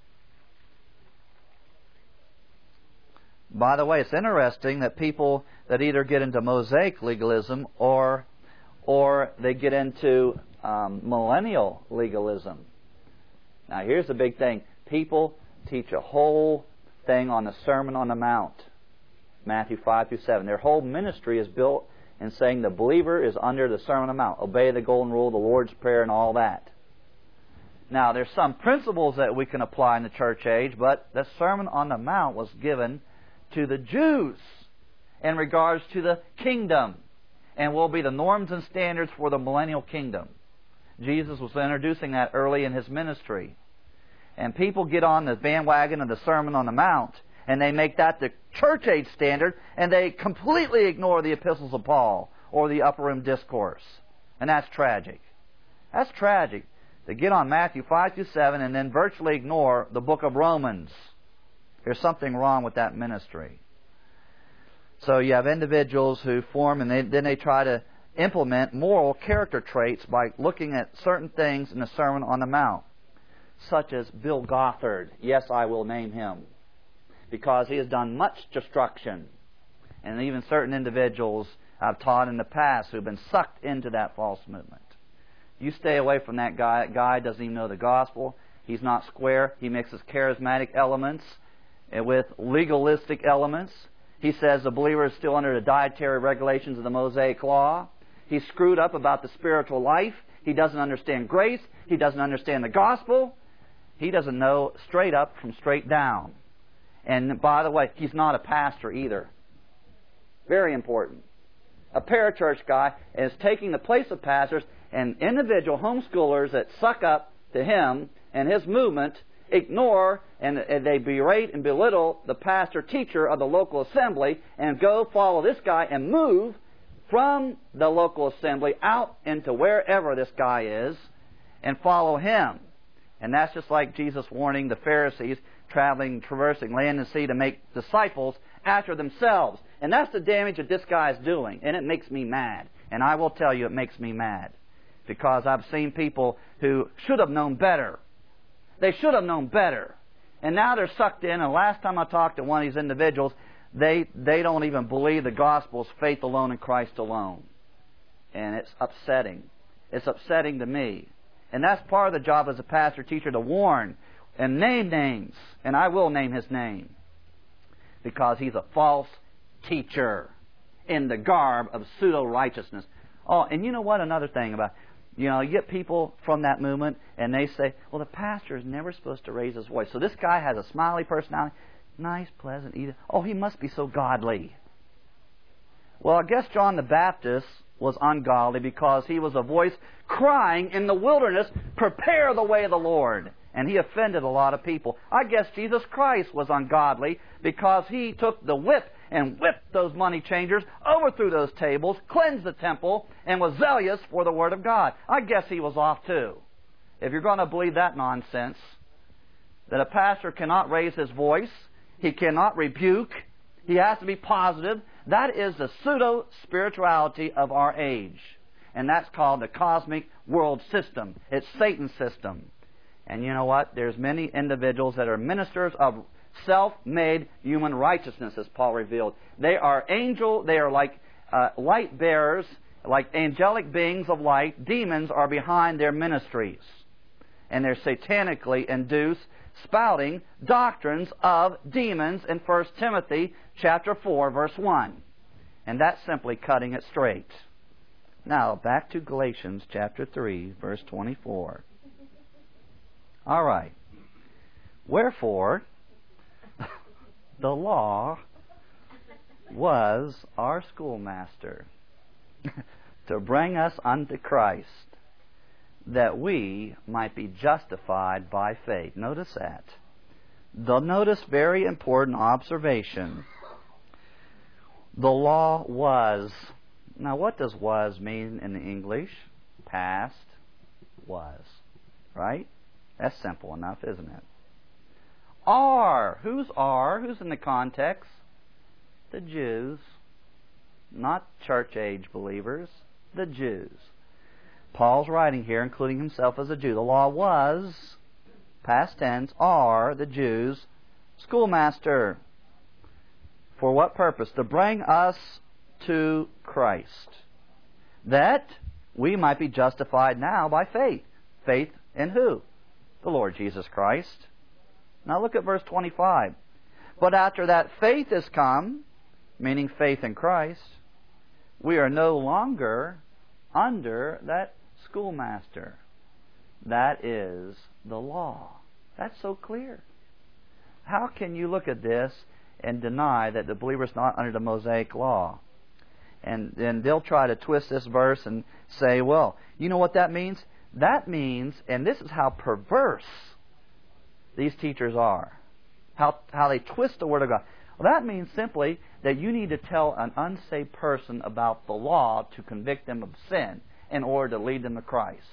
By the way, it's interesting that people that either get into Mosaic legalism or or they get into um, millennial legalism. Now, here's the big thing. People teach a whole thing on the Sermon on the Mount, Matthew five through seven. Their whole ministry is built in saying the believer is under the Sermon on the Mount. Obey the Golden Rule, the Lord's Prayer, and all that. Now, there's some principles that we can apply in the church age, but the Sermon on the Mount was given to the Jews in regards to the kingdom, and will be the norms and standards for the millennial kingdom. Jesus was introducing that early in his ministry. And people get on the bandwagon of the Sermon on the Mount, and they make that the church age standard, and they completely ignore the epistles of Paul or the Upper Room Discourse. And that's tragic. That's tragic. To get on Matthew five through seven and then virtually ignore the book of Romans. There's something wrong with that ministry. So you have individuals who form, and they, then they try to implement moral character traits by looking at certain things in the Sermon on the Mount. Such as Bill Gothard. Yes, I will name him. Because he has done much destruction. And even certain individuals I've taught in the past who have been sucked into that false movement. You stay away from that guy. That guy doesn't even know the gospel. He's not square. He mixes charismatic elements with legalistic elements. He says the believer is still under the dietary regulations of the Mosaic Law. He's screwed up about the spiritual life. He doesn't understand grace. He doesn't understand the gospel. He doesn't know straight up from straight down. And by the way, he's not a pastor either. Very important. A parachurch guy is taking the place of pastors, and individual homeschoolers that suck up to him and his movement ignore and they berate and belittle the pastor teacher of the local assembly and go follow this guy and move from the local assembly out into wherever this guy is and follow him. And that's just like Jesus warning the Pharisees traveling, traversing land and sea to make disciples after themselves. And that's the damage that this guy is doing. And it makes me mad. And I will tell you it makes me mad. Because I've seen people who should have known better. They should have known better. And now they're sucked in. And last time I talked to one of these individuals, they, they don't even believe the gospel is faith alone in Christ alone. And it's upsetting. It's upsetting to me. And that's part of the job as a pastor teacher, to warn and name names. And I will name his name. Because he's a false teacher in the garb of pseudo-righteousness. Oh, and you know what? Another thing about, you know, you get people from that movement and they say, well, the pastor is never supposed to raise his voice. So this guy has a smiley personality. Nice, pleasant, easy. Oh, he must be so godly. Well, I guess John the Baptist was ungodly because he was a voice crying in the wilderness, prepare the way of the Lord. And he offended a lot of people. I guess Jesus Christ was ungodly because he took the whip and whipped those money changers, overthrew those tables, cleansed the temple, and was zealous for the Word of God. I guess he was off too. If you're going to believe that nonsense, that a pastor cannot raise his voice, he cannot rebuke, he has to be positive, that is the pseudo-spirituality of our age. And that's called the cosmic world system. It's Satan's system. And you know what? There's many individuals that are ministers of self-made human righteousness, as Paul revealed. They are angel, they are like uh, light bearers, like angelic beings of light. Demons are behind their ministries. And they're satanically induced, spouting doctrines of demons in First Timothy chapter four, verse one. And that's simply cutting it straight. Now, back to Galatians chapter three, verse twenty-four. All right. Wherefore, the law was our schoolmaster to bring us unto Christ, that we might be justified by faith. Notice that. The notice very important observation. The law was. Now, what does was mean in the English? Past was. Right? That's simple enough, isn't it? Are. Who's are? Who's in the context? The Jews. Not church-age believers. The Jews. Paul's writing here, including himself as a Jew. The law was, past tense, are the Jews' schoolmaster. For what purpose? To bring us to Christ, that we might be justified now by faith. Faith in who? The Lord Jesus Christ. Now look at verse twenty-five. But after that faith is come, meaning faith in Christ, we are no longer under that schoolmaster. That is the law. That's so clear. How can you look at this and deny that the believer is not under the Mosaic law? And then they'll try to twist this verse and say, well, you know what that means? That means, and this is how perverse these teachers are, how, how they twist the Word of God. Well, that means simply that you need to tell an unsaved person about the law to convict them of sin in order to lead them to Christ.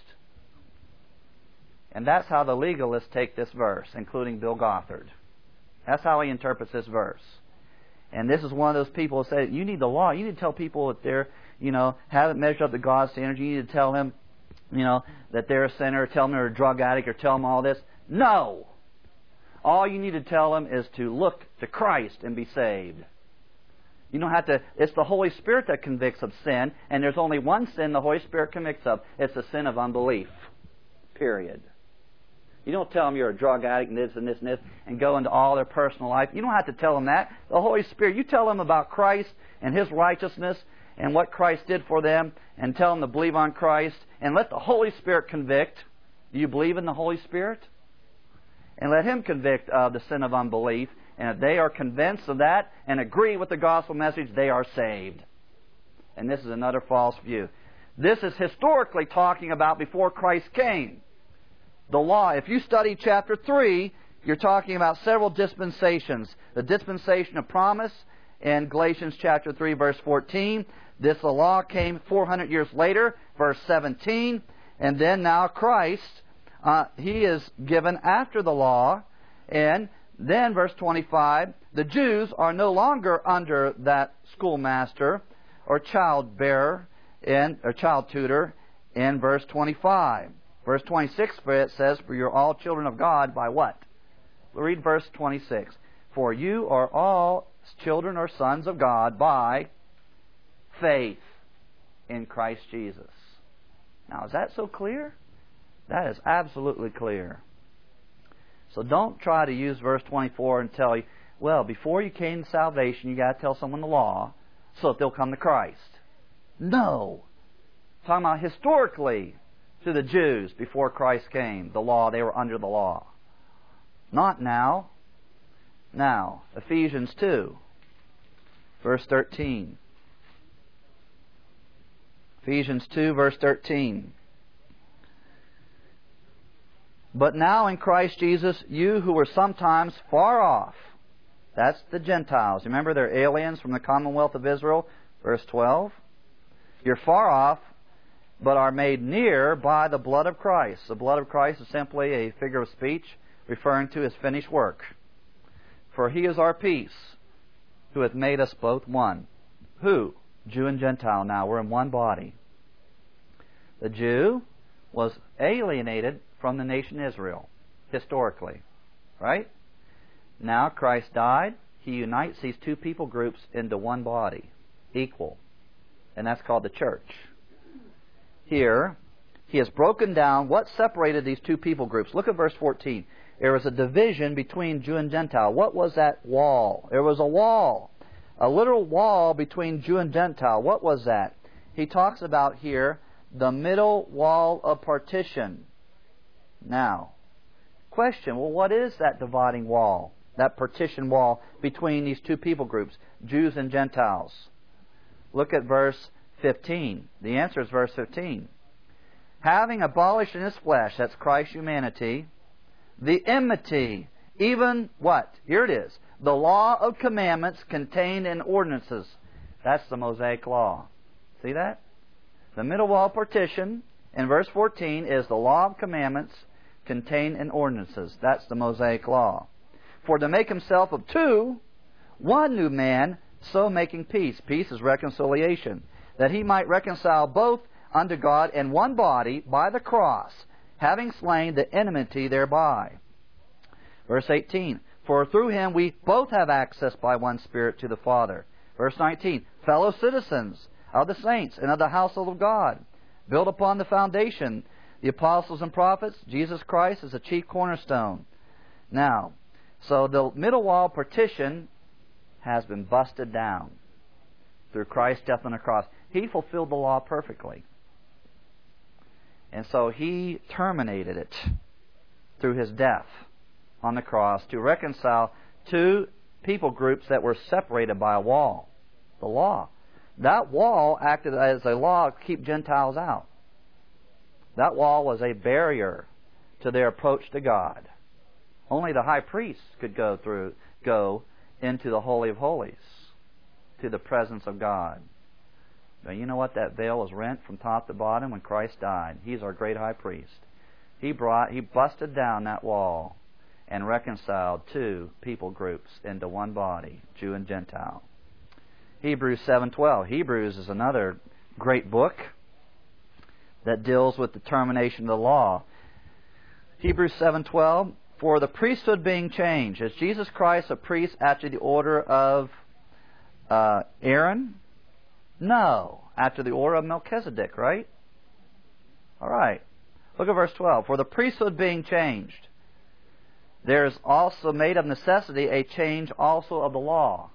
And that's how the legalists take this verse, including Bill Gothard. That's how he interprets this verse. And this is one of those people who say, you need the law. You need to tell people that they're, you know, haven't measured up to God's standards. You need to tell them, you know, that they're a sinner, or tell them they're a drug addict, or tell them all this. No! All you need to tell them is to look to Christ and be saved. You don't have to, it's the Holy Spirit that convicts of sin, and there's only one sin the Holy Spirit convicts of. It's the sin of unbelief. Period. You don't tell them you're a drug addict and this and this and this and go into all their personal life. You don't have to tell them that. The Holy Spirit, you tell them about Christ and His righteousness and what Christ did for them, and tell them to believe on Christ, and let the Holy Spirit convict. Do you believe in the Holy Spirit? And let Him convict of the sin of unbelief. And if they are convinced of that and agree with the gospel message, they are saved. And this is another false view. This is historically talking about before Christ came. The law, if you study chapter three, you're talking about several dispensations. The dispensation of promise in Galatians chapter three, verse fourteen. This the law came four hundred years later, verse seventeen. And then now Christ, uh, He is given after the law. And then, verse twenty-five, the Jews are no longer under that schoolmaster or child bearer in, or child tutor in verse twenty-five. Verse twenty-six, for it says, for you're all children of God by what? Read verse twenty-six. For you are all children or sons of God by faith in Christ Jesus. Now, is that so clear? That is absolutely clear. So don't try to use verse twenty-four and tell you, well, before you came to salvation, you got to tell someone the law so that they'll come to Christ. No. Talking about historically to the Jews before Christ came, the law, they were under the law. Not now. Now, Ephesians two, verse thirteen. Ephesians two, verse thirteen. But now in Christ Jesus, you who were sometimes far off, that's the Gentiles. Remember, they're aliens from the commonwealth of Israel, verse twelve. You're far off, but are made near by the blood of Christ. The blood of Christ is simply a figure of speech referring to His finished work. For He is our peace, who hath made us both one. Who? Jew and Gentile now. We're in one body. The Jew was alienated from the nation Israel, historically. Right? Now Christ died. He unites these two people groups into one body, equal. And that's called the church. Here, He has broken down what separated these two people groups. Look at verse fourteen. There was a division between Jew and Gentile. What was that wall? There was a wall. A literal wall between Jew and Gentile. What was that? He talks about here the middle wall of partition. Now, question, well, what is that dividing wall? That partition wall between these two people groups, Jews and Gentiles? Look at verse fifteen. The answer is verse fifteen. Having abolished in His flesh, that's Christ's humanity, the enmity, even what? Here it is. The law of commandments contained in ordinances. That's the Mosaic law. See that? The middle wall partition in verse fourteen is the law of commandments contained in ordinances. That's the Mosaic law. For to make Himself of two, one new man, so making peace. Peace is reconciliation. That He might reconcile both unto God in one body by the cross, having slain the enmity thereby. Verse eighteen. For through Him we both have access by one Spirit to the Father. Verse nineteen. Fellow citizens of the saints and of the household of God, built upon the foundation, the apostles and prophets, Jesus Christ is the chief cornerstone. Now, so the middle wall partition has been busted down through Christ's death on the cross. He fulfilled the law perfectly. And so He terminated it through His death on the cross to reconcile two people groups that were separated by a wall, the law. That wall acted as a law to keep Gentiles out. That wall was a barrier to their approach to God. Only the high priest could go through, go into the Holy of Holies, to the presence of God. Now, you know what? That veil was rent from top to bottom when Christ died. He's our great high priest. He brought, he busted down that wall and reconciled two people groups into one body, Jew and Gentile. Hebrews seven twelve. Hebrews is another great book that deals with the termination of the law. Hebrews seven twelve. For the priesthood being changed, is Jesus Christ a priest after the order of uh, Aaron? No. After the order of Melchizedek, right? All right. Look at verse twelve. For the priesthood being changed, there is also made of necessity a change also of the law.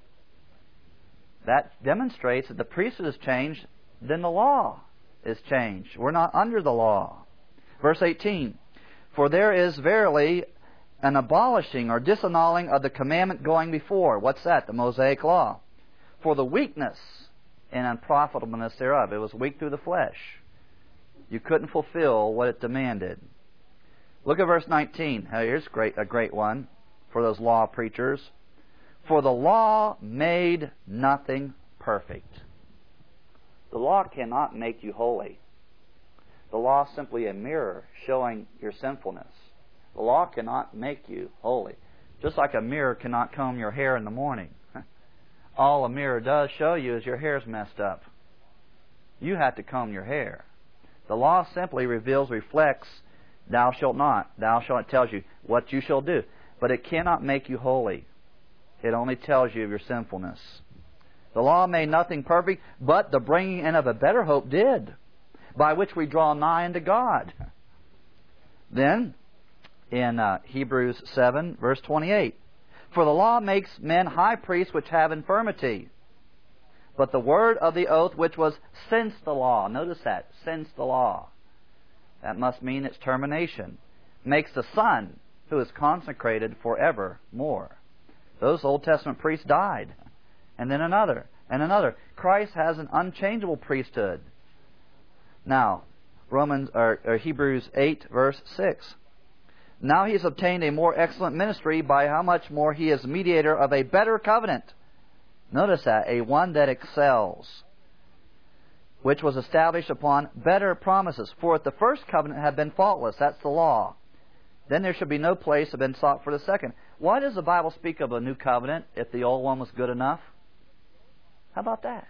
That demonstrates that the priesthood is changed, then the law is changed. We're not under the law. Verse eighteen. For there is verily an abolishing or disannulling of the commandment going before. What's that? The Mosaic law. For the weakness and unprofitableness thereof. It was weak through the flesh. You couldn't fulfill what it demanded. Look at verse nineteen. Here's great, a great one for those law preachers. For the law made nothing perfect. The law cannot make you holy. The law is simply a mirror showing your sinfulness. The law cannot make you holy. Just like a mirror cannot comb your hair in the morning. All a mirror does show you is your hair's messed up. You have to comb your hair. The law simply reveals, reflects, thou shalt not. Thou shalt, it tells you what you shall do. But it cannot make you holy. It only tells you of your sinfulness. The law made nothing perfect, but the bringing in of a better hope did, by which we draw nigh unto God. Then, in uh, Hebrews seven, verse twenty-eight, for the law makes men high priests which have infirmity. But the word of the oath which was since the law, notice that, since the law, that must mean its termination, makes the Son who is consecrated forevermore. Those Old Testament priests died. And then another, and another. Christ has an unchangeable priesthood. Now, Romans or, or Hebrews eight, verse six. Now he has obtained a more excellent ministry, by how much more he is mediator of a better covenant. Notice that, a one that excels, which was established upon better promises. For if the first covenant had been faultless, that's the law, then there should be no place have been sought for the second. Why does the Bible speak of a new covenant if the old one was good enough? How about that?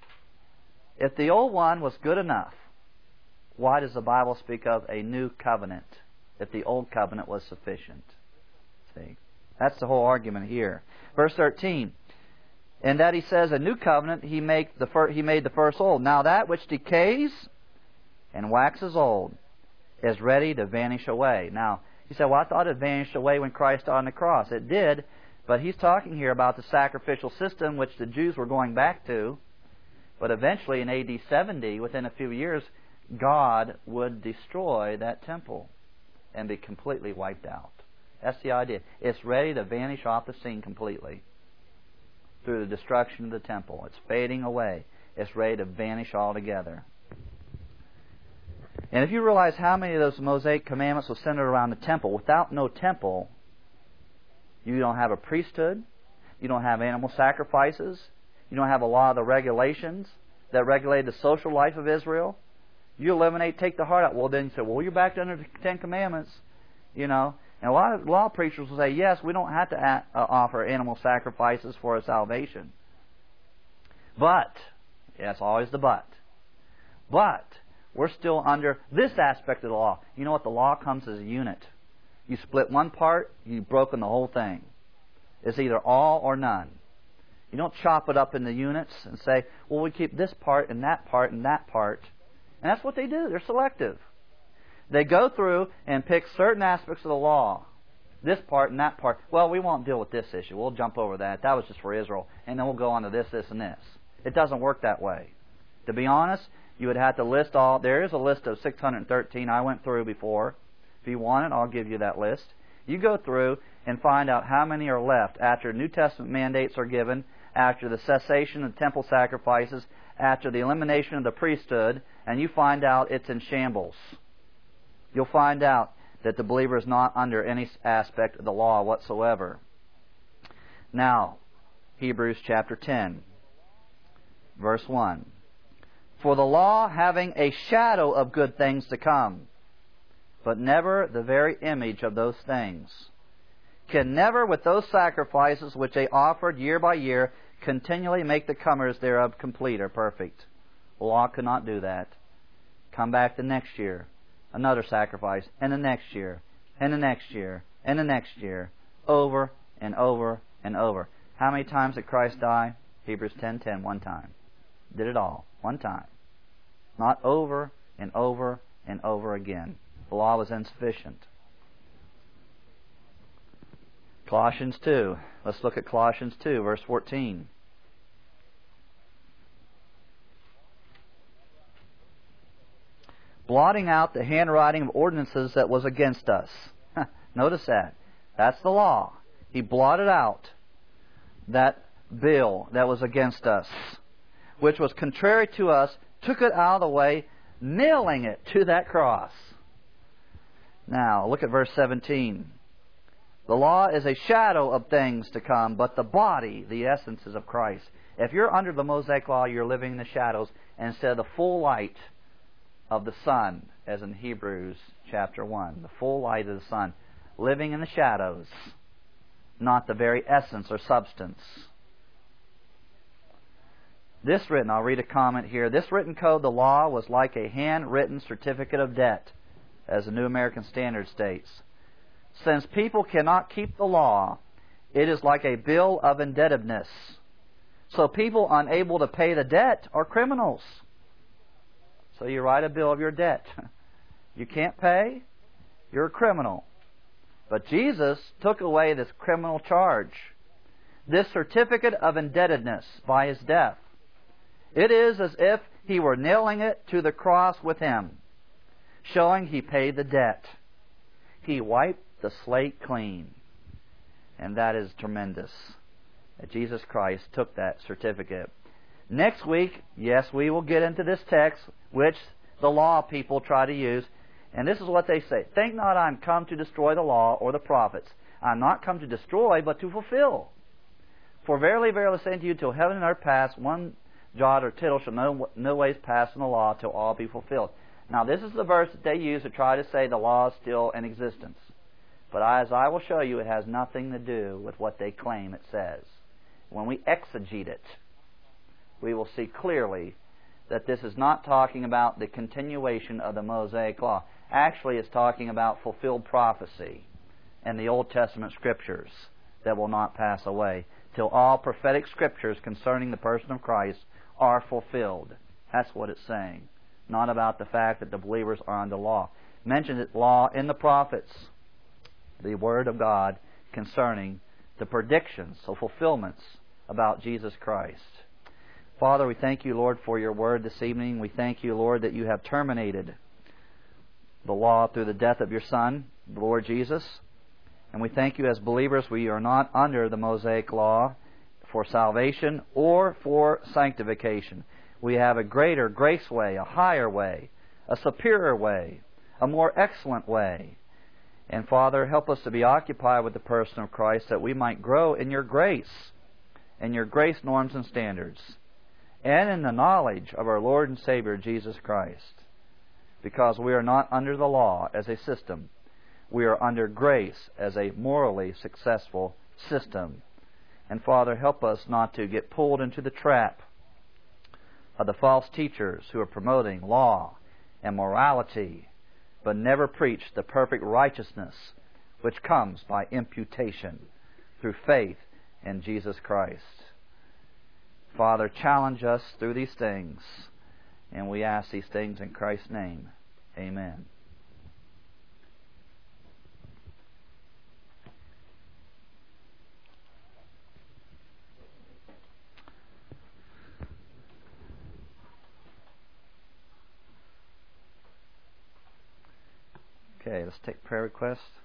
If the old one was good enough, why does the Bible speak of a new covenant if the old covenant was sufficient? See, that's the whole argument here. Verse thirteen. And that he says, a new covenant he make the fir- he made the first old. Now that which decays and waxes old is ready to vanish away. Now, he said, well, I thought it vanished away when Christ died on the cross. It did, but he's talking here about the sacrificial system which the Jews were going back to. But eventually, in A D seventy, within a few years, God would destroy that temple and be completely wiped out. That's the idea. It's ready to vanish off the scene completely through the destruction of the temple. It's fading away. It's ready to vanish altogether. And if you realize how many of those Mosaic commandments were centered around the temple, without no temple, you don't have a priesthood, you don't have animal sacrifices, you don't have a lot of the regulations that regulate the social life of Israel. You eliminate, take the heart out. Well, then you say, well, you're back to under the Ten Commandments, you know. And a lot of law preachers will say, yes, we don't have to a- uh, offer animal sacrifices for our salvation. But, yes, always the but. But, we're still under this aspect of the law. You know what? The law comes as a unit. You split one part, you've broken the whole thing. It's either all or none. You don't chop it up into units and say, well, we keep this part and that part and that part. And that's what they do. They're selective. They go through and pick certain aspects of the law. This part and that part. Well, we won't deal with this issue. We'll jump over that. That was just for Israel. And then we'll go on to this, this, and this. It doesn't work that way. To be honest, you would have to list all... There is a list of six hundred thirteen I went through before. If you want it, I'll give you that list. You go through and find out how many are left after New Testament mandates are given, after the cessation of temple sacrifices, after the elimination of the priesthood, and you find out it's in shambles. You'll find out that the believer is not under any aspect of the law whatsoever. Now, Hebrews chapter ten, verse one. For the law having a shadow of good things to come, but never the very image of those things, can never with those sacrifices which they offered year by year continually make the comers thereof complete or perfect. The law could not do that. Come back the next year, another sacrifice, and the next year, and the next year, and the next year, over and over and over. How many times did Christ die? Hebrews ten ten, one time. Did it all, one time. Not over and over and over again. The law was insufficient. Colossians two. Let's look at Colossians two, verse fourteen. Blotting out the handwriting of ordinances that was against us. Notice that. That's the law. He blotted out that bill that was against us, which was contrary to us, took it out of the way, nailing it to that cross. Now, look at verse seventeen. The law is a shadow of things to come, but the body, the essence, is of Christ. If you're under the Mosaic law, you're living in the shadows instead of the full light of the sun, as in Hebrews chapter one. The full light of the sun. Living in the shadows, not the very essence or substance. This written, I'll read a comment here. This written code, the law, was like a handwritten certificate of debt, as the New American Standard states. Since people cannot keep the law, it is like a bill of indebtedness. So people unable to pay the debt are criminals. So you write a bill of your debt. You can't pay, you're a criminal. But Jesus took away this criminal charge, this certificate of indebtedness by His death. It is as if He were nailing it to the cross with Him, showing He paid the debt. He wiped the slate clean. And that is tremendous, that Jesus Christ took that certificate. Next week, yes, we will get into this text, which the law people try to use. And this is what they say. Think not I am come to destroy the law or the prophets. I am not come to destroy, but to fulfill. For verily, verily, I say unto you, till heaven and earth pass, one jot or tittle shall no, no ways pass in the law, till all be fulfilled. Now, this is the verse that they use to try to say the law is still in existence. But as I will show you, it has nothing to do with what they claim it says. When we exegete it, we will see clearly that this is not talking about the continuation of the Mosaic law. Actually, it's talking about fulfilled prophecy and the Old Testament Scriptures that will not pass away till all prophetic Scriptures concerning the person of Christ are fulfilled. That's what it's saying. Not about the fact that the believers are under law. Mentioned it, law in the prophets, the Word of God concerning the predictions, so fulfillments about Jesus Christ. Father, we thank you, Lord, for your word this evening. We thank you, Lord, that you have terminated the law through the death of your Son, the Lord Jesus. And we thank you as believers we are not under the Mosaic law for salvation or for sanctification. We have a greater grace way, a higher way, a superior way, a more excellent way. And Father, help us to be occupied with the person of Christ that we might grow in your grace, in your grace norms and standards, and in the knowledge of our Lord and Savior, Jesus Christ. Because we are not under the law as a system. We are under grace as a morally successful system. And Father, help us not to get pulled into the trap of the false teachers who are promoting law and morality, but never preach the perfect righteousness which comes by imputation through faith in Jesus Christ. Father, challenge us through these things, and we ask these things in Christ's name. Amen. Okay, let's take prayer requests.